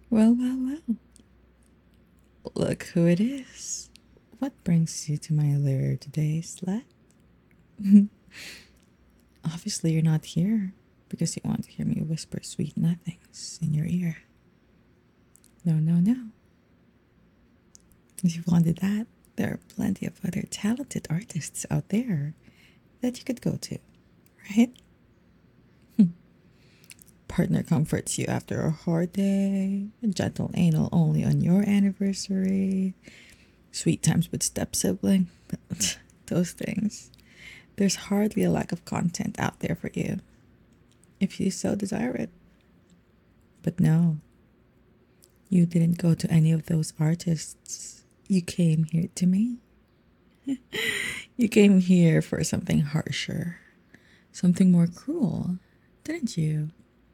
Well, well, well. Look who it is. What brings you to my lair today, slut? Obviously, you're not here because you want to hear me whisper sweet nothings in your ear. No, no, no. If you wanted that, there are plenty of other talented artists out there that you could go to, right? Partner comforts you after a hard day, gentle anal only on your anniversary, sweet times with step sibling, those things. There's hardly a lack of content out there for you, if you so desire it. But no, you didn't go to any of those artists. You came here to me. You came here for something harsher, something more cruel, didn't you?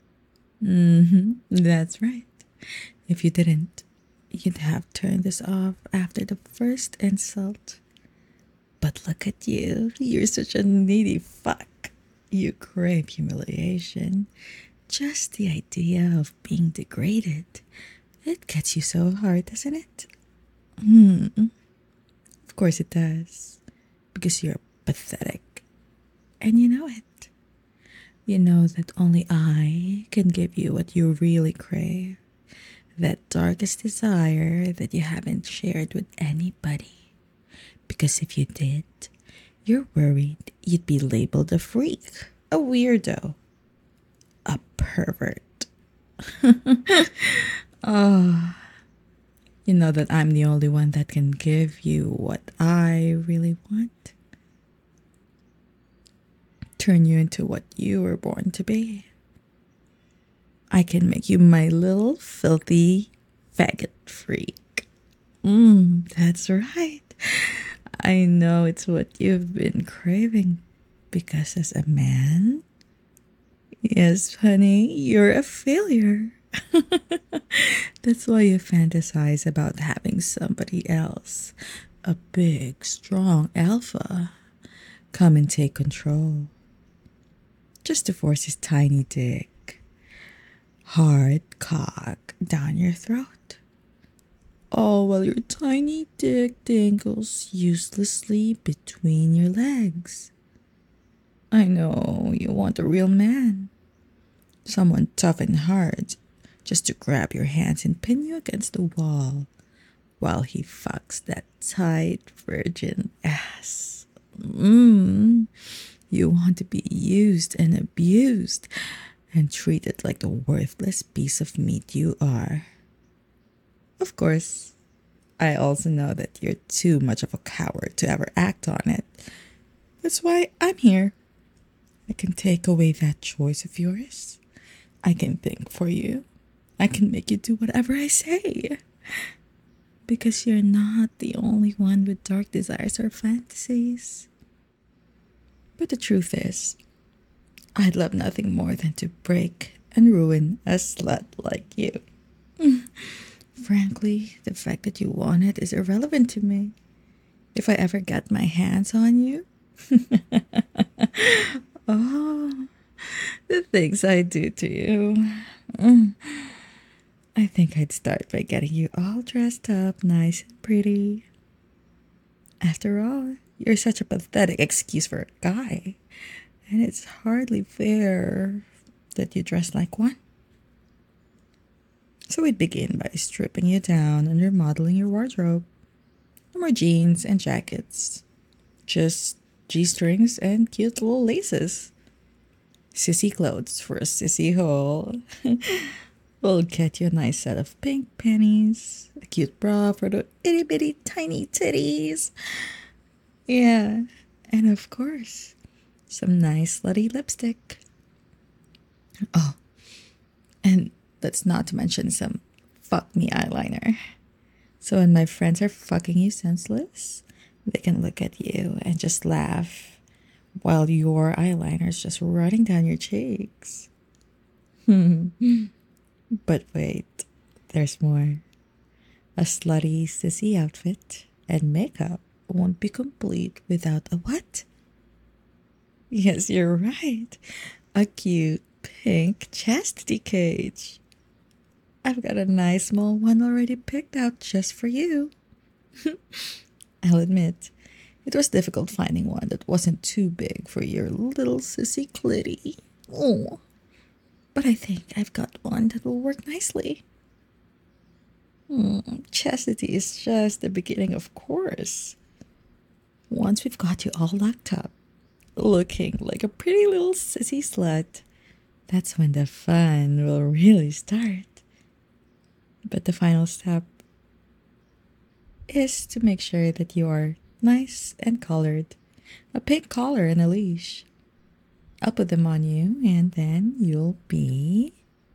That's right. If you didn't, you'd have turned this off after the first insult. But look at you. You're such a needy fuck. You crave humiliation. Just the idea of being degraded. It gets you so hard, doesn't it? Of course it does. Because you're pathetic. And you know it. You know that only I can give you what you really crave. That darkest desire that you haven't shared with anybody. Because if you did, you're worried you'd be labeled a freak, a weirdo, a pervert. You know that I'm the only one that can give you what I really want. Turn you into what you were born to be. I can make you my little filthy faggot freak. That's right. I know it's what you've been craving. Because as a man, yes, honey, you're a failure. That's why you fantasize about having somebody else, a big, strong alpha, come and take control. Just to force his tiny dick, hard cock down your throat. Oh, while your tiny dick dangles uselessly between your legs. I know you want a real man. Someone tough and hard, just to grab your hands and pin you against the wall while he fucks that tight virgin ass. You want to be used and abused and treated like the worthless piece of meat you are. Of course, I also know that you're too much of a coward to ever act on it. That's why I'm here. I can take away that choice of yours. I can think for you. I can make you do whatever I say. Because you're not the only one with dark desires or fantasies. But the truth is, I'd love nothing more than to break and ruin a slut like you. Frankly, the fact that you want it is irrelevant to me. If I ever get my hands on you, oh, the things I do to you. I think I'd start by getting you all dressed up nice and pretty. After all, you're such a pathetic excuse for a guy, and it's hardly fair that you dress like one. So we'd begin by stripping you down and remodeling your wardrobe. No more jeans and jackets, just G strings and cute little laces. Sissy clothes for a sissy hole. We'll get you a nice set of pink panties, a cute bra for the itty bitty tiny titties. Yeah, and of course, some nice slutty lipstick. Oh, and that's not to mention some fuck me eyeliner. So when my friends are fucking you senseless, they can look at you and just laugh while your eyeliner's just running down your cheeks. But wait, there's more. A slutty sissy outfit and makeup won't be complete without a what? Yes, you're right. A cute pink chastity cage. I've got a nice small one already picked out just for you. I'll admit, it was difficult finding one that wasn't too big for your little sissy clitty. Oh, but I think I've got one that will work nicely. Chastity is just the beginning, of course. Once we've got you all locked up, looking like a pretty little sissy slut, that's when the fun will really start. But the final step is to make sure that you are nice and collared. A pink collar and a leash. I'll put them on you and then you'll be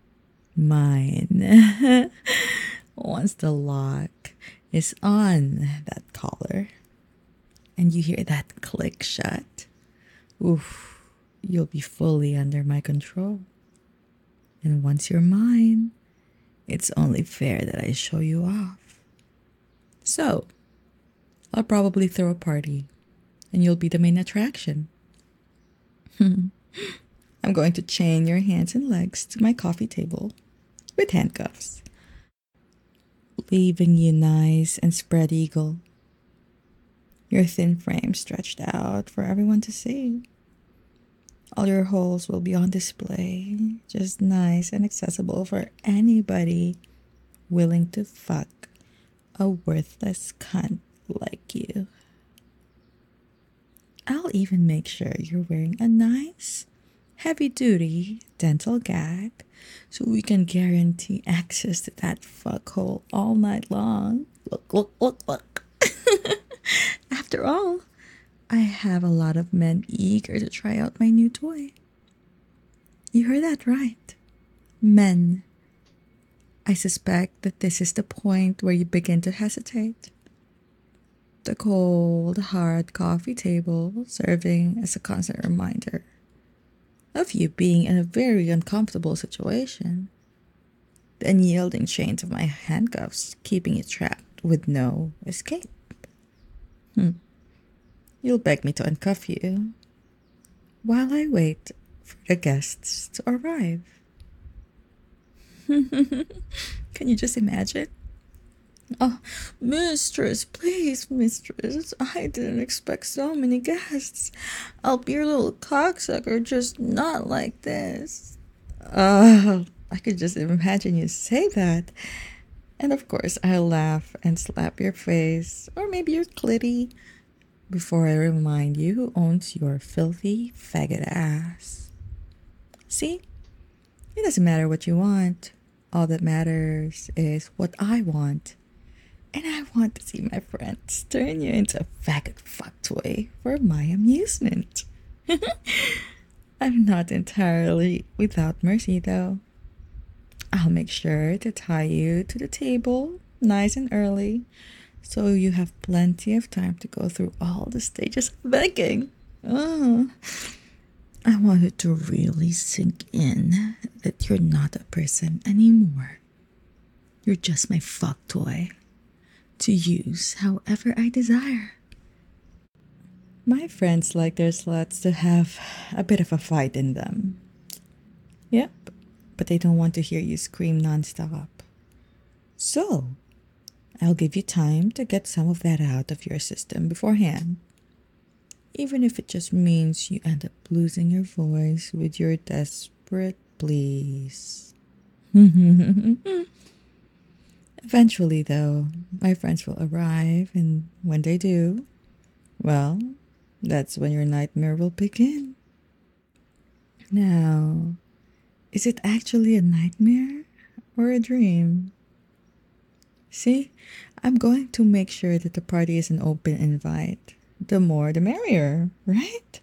mine. Once the lock is on that collar and you hear that click shut, oof, you'll be fully under my control. And once you're mine, it's only fair that I show you off. So, I'll probably throw a party, and you'll be the main attraction. I'm going to chain your hands and legs to my coffee table with handcuffs, leaving you nice and spread eagle. Your thin frame stretched out for everyone to see. All your holes will be on display, just nice and accessible for anybody willing to fuck a worthless cunt like you. I'll even make sure you're wearing a nice, heavy-duty dental gag so we can guarantee access to that fuckhole all night long. Look, look, look, look. After all, I have a lot of men eager to try out my new toy. You heard that right. Men. I suspect that this is the point where you begin to hesitate. The cold, hard coffee table serving as a constant reminder of you being in a very uncomfortable situation. The unyielding chains of my handcuffs keeping you trapped with no escape. You'll beg me to uncuff you while I wait for the guests to arrive. Can you just imagine? Oh, mistress, please, mistress. I didn't expect so many guests. I'll be your little cocksucker, just not like this. Oh, I could just imagine you say that. And of course, I'll laugh and slap your face, or maybe your clitty, before I remind you who owns your filthy faggot ass. See? It doesn't matter what you want. All that matters is what I want. And I want to see my friends turn you into a faggot fuck toy for my amusement. I'm not entirely without mercy, though. I'll make sure to tie you to the table nice and early so you have plenty of time to go through all the stages of begging. Oh, I want it to really sink in that you're not a person anymore. You're just my fuck toy to use however I desire. My friends like their sluts to have a bit of a fight in them. Yep, but they don't want to hear you scream nonstop. So, I'll give you time to get some of that out of your system beforehand. Even if it just means you end up losing your voice with your desperate pleas. Eventually, though, my friends will arrive, and when they do, well, that's when your nightmare will begin. Now, is it actually a nightmare or a dream? See, I'm going to make sure that the party is an open invite. The more, the merrier, right?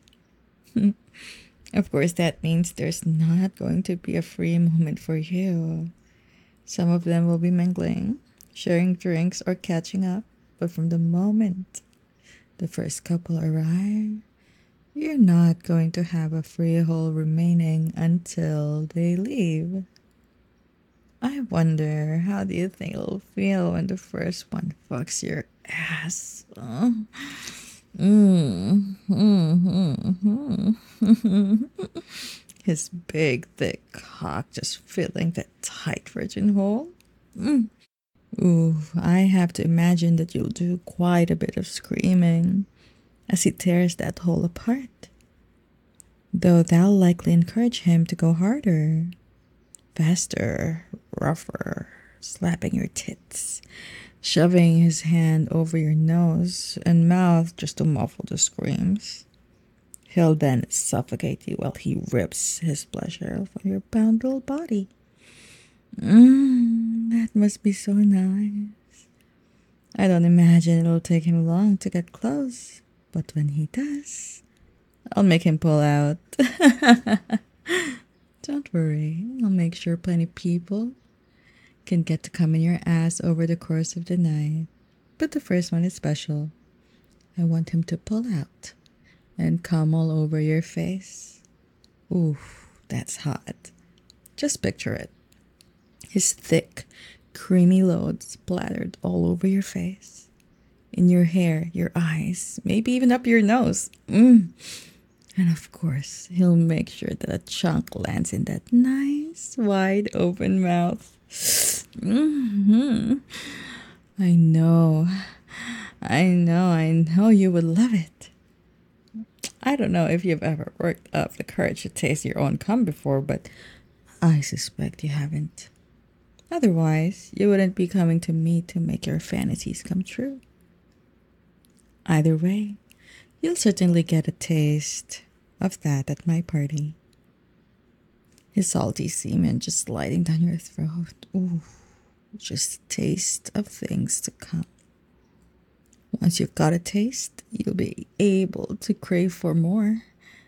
Of course, that means there's not going to be a free moment for you. Some of them will be mingling, sharing drinks, or catching up. But from the moment the first couple arrive, you're not going to have a free hole remaining until they leave. I wonder, how do you think it'll feel when the first one fucks your ass? His big, thick cock just filling that tight virgin hole. Ooh, I have to imagine that you'll do quite a bit of screaming as he tears that hole apart. Though that'll likely encourage him to go harder, faster, rougher, slapping your tits, shoving his hand over your nose and mouth just to muffle the screams. He'll then suffocate you while he rips his pleasure from your bound little body. That must be so nice. I don't imagine it'll take him long to get close, but when he does, I'll make him pull out. Don't worry, I'll make sure plenty people can get to come in your ass over the course of the night. But the first one is special. I want him to pull out and come all over your face. Oof, that's hot. Just picture it. His thick, creamy load splattered all over your face, in your hair, your eyes, maybe even up your nose. And of course, he'll make sure that a chunk lands in that nice, wide open mouth. I know you would love it. I don't know if you've ever worked up the courage to taste your own cum before, but I suspect you haven't. Otherwise, you wouldn't be coming to me to make your fantasies come true. Either way, you'll certainly get a taste of that at my party. His salty semen just sliding down your throat. Ooh, just taste of things to come. Once you've got a taste, you'll be able to crave for more.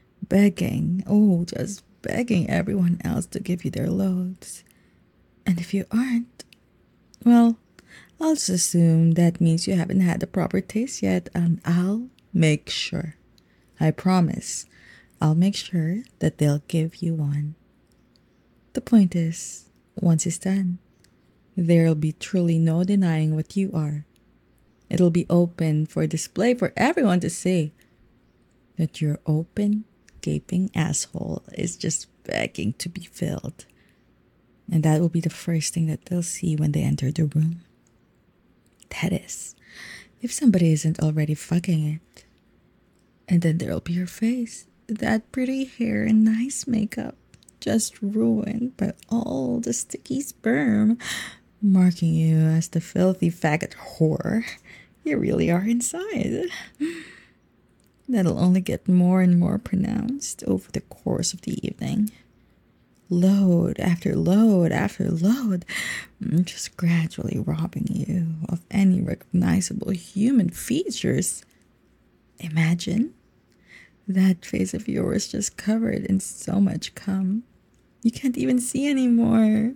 Just begging everyone else to give you their loads. And if you aren't, well, I'll just assume that means you haven't had the proper taste yet, and I'll make sure. I promise, I'll make sure that they'll give you one. The point is, once it's done, there'll be truly no denying what you are. It'll be open for display for everyone to see that your open, gaping asshole is just begging to be filled. And that will be the first thing that they'll see when they enter the room. That is, if somebody isn't already fucking it. And then there'll be your face, that pretty hair and nice makeup, just ruined by all the sticky sperm, marking you as the filthy faggot whore you really are inside. That'll only get more and more pronounced over the course of the evening. Load after load after load, just gradually robbing you of any recognizable human features. Imagine that face of yours just covered in so much cum. You can't even see anymore.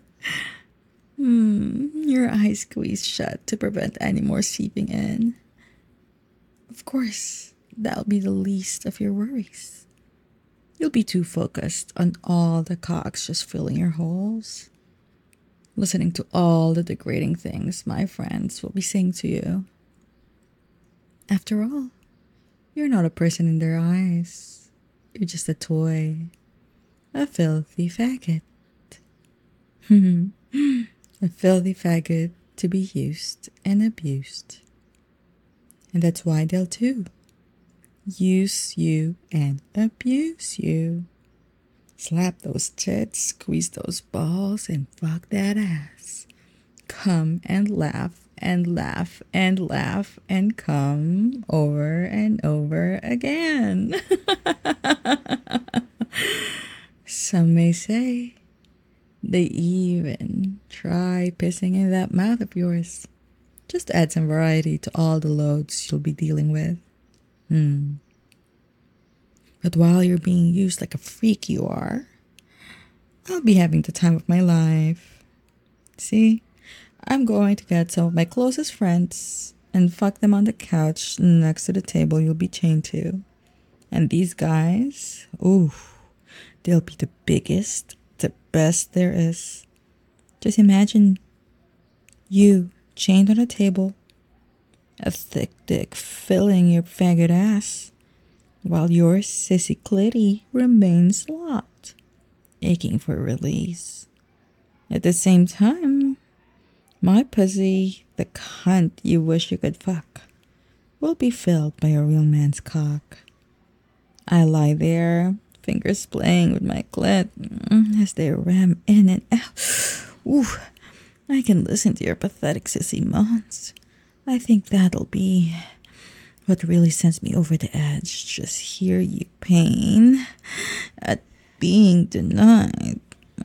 Your eyes squeezed shut to prevent any more seeping in. Of course, that'll be the least of your worries. You'll be too focused on all the cocks just filling your holes, listening to all the degrading things my friends will be saying to you. After all, you're not a person in their eyes. You're just a toy. A filthy faggot. A filthy faggot to be used and abused. And that's why they'll too use you and abuse you. Slap those tits, squeeze those balls, and fuck that ass. Come and laugh and laugh and laugh and come over and over again. Some may say they even try pissing in that mouth of yours. Just add some variety to all the loads you'll be dealing with. But while you're being used like a freak you are, I'll be having the time of my life. See, I'm going to get some of my closest friends and fuck them on the couch next to the table you'll be chained to. And these guys, they'll be the biggest, the best there is. Just imagine you chained on a table, a thick dick filling your faggot ass, while your sissy clitty remains locked, aching for release. At the same time, My pussy, the cunt you wish you could fuck, will be filled by a real man's cock. I lie there, fingers playing with my clit as they ram in and out. Ooh, I can listen to your pathetic sissy moans. I think that'll be what really sends me over the edge. Just hear you pain at being denied.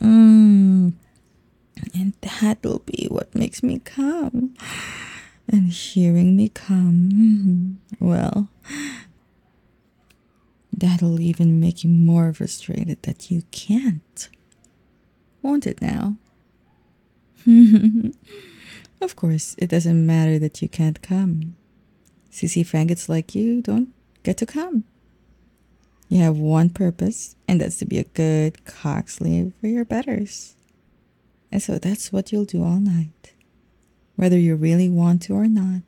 And that'll be what makes me come. And hearing me come, well, that'll even make you more frustrated that you can't. Won't it now? Of course, it doesn't matter that you can't come. Sissy faggots like you don't get to come. You have one purpose, and that's to be a good cock slave for your betters. And so that's what you'll do all night, whether you really want to or not.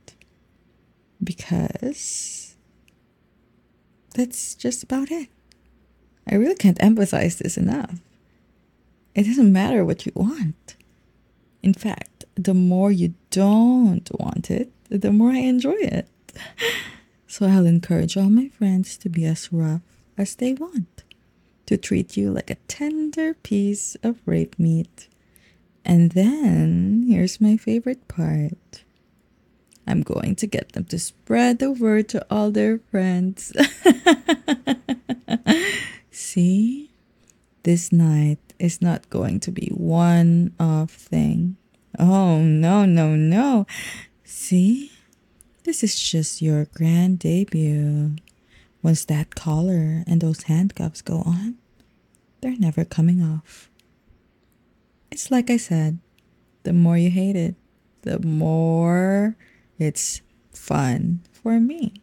Because that's just about it. I really can't emphasize this enough. It doesn't matter what you want. In fact, the more you don't want it, the more I enjoy it. So I'll encourage all my friends to be as rough as they want, to treat you like a tender piece of rape meat. And then, here's my favorite part. I'm going to get them to spread the word to all their friends. See? This night is not going to be one-off thing. Oh, no, no, no. See? This is just your grand debut. Once that collar and those handcuffs go on, they're never coming off. It's like I said, the more you hate it, the more it's fun for me.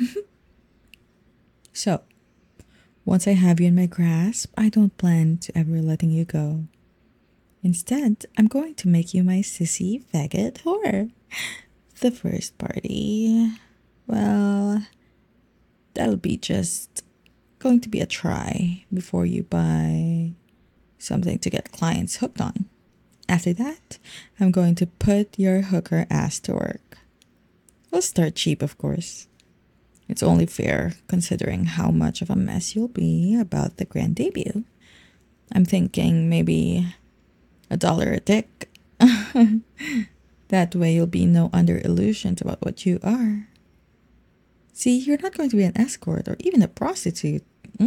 So, once I have you in my grasp, I don't plan to ever letting you go. Instead, I'm going to make you my sissy faggot whore. The first party, well, that'll be just going to be a try before you buy something to get clients hooked on. After that, I'm going to put your hooker ass to work. We'll start cheap, of course. It's only fair considering how much of a mess you'll be about the grand debut. I'm thinking maybe $1 a dick. That way you'll be no under illusions about what you are. See, you're not going to be an escort or even a prostitute.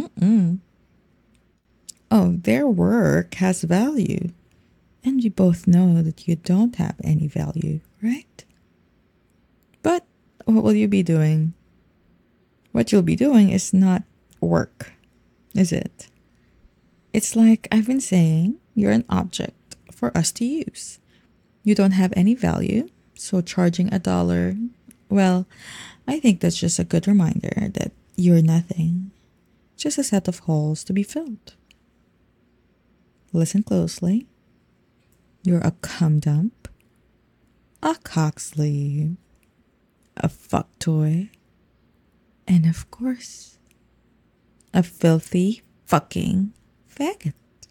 Oh, their work has value. And we both know that you don't have any value, right? But what will you be doing? What you'll be doing is not work, is it? It's like I've been saying, you're an object for us to use. You don't have any value, so charging $1, well, I think that's just a good reminder that you're nothing. Just a set of holes to be filled. Listen closely. You're a cum dump, a cock sleeve, a fuck toy, and of course, a filthy fucking faggot.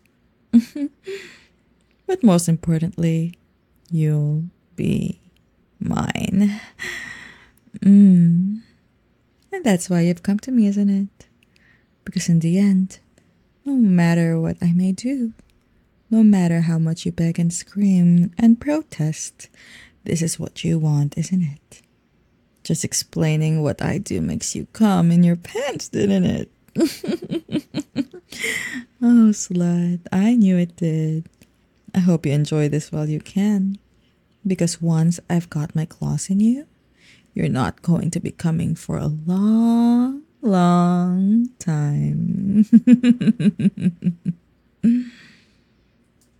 But most importantly, you'll be mine. And that's why you've come to me, isn't it? Because in the end, no matter what I may do, no matter how much you beg and scream and protest, this is what you want, isn't it? Just explaining what I do makes you come in your pants, didn't it? Oh, slut, I knew it did. I hope you enjoy this while you can. Because once I've got my claws in you, you're not going to be coming for a long, long time.